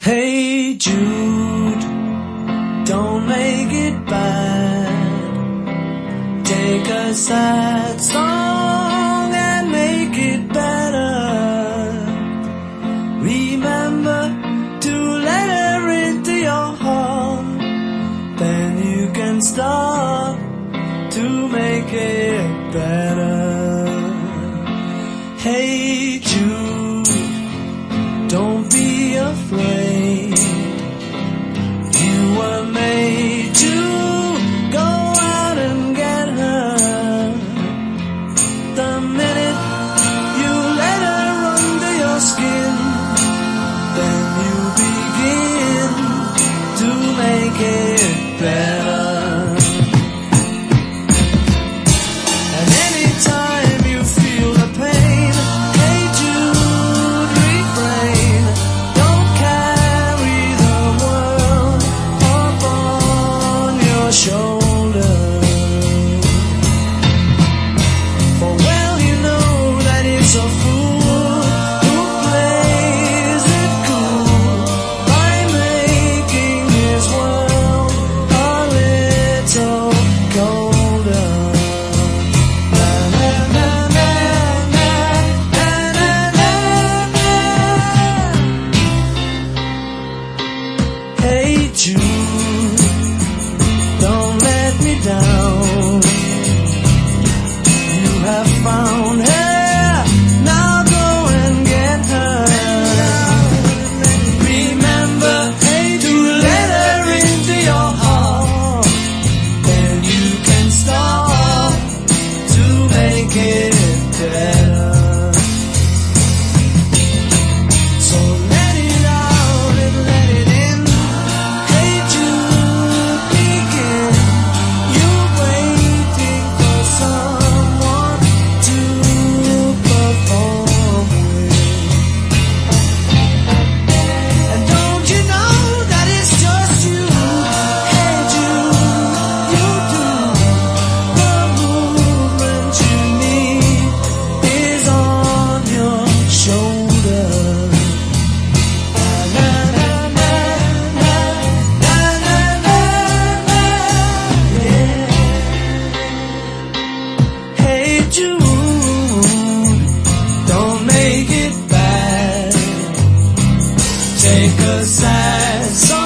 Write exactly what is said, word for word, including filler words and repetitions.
Hey Jude, don't make it bad. Take a sad song and make it better. Remember to let her into your heart. Then you can start to make it better. Hey Jude, don't be afraid. You were made to go out and get her. The minute you let her under your skin, then you begin to make it better. And anytime you feel the pain, hey Jude, refrain. Don't carry the world upon your shoulder. For well you know that it's a fool who plays it cool by making his world a little colder. Na na na na na na na na na. Hey Jude, don't let me down. You have found her, now go and get her. Remember, hey, to let her into your heart. Then you can start to make it better. So let it out and let it in. Hey Jude, begin. You're waiting for someone to perform with. And don't you know that it's just you? Hey Jude, you do. The movement you need is on your shoulder. Na na na na na na na na. Yeah. Hey Jude, don't make it bad. Take a sad song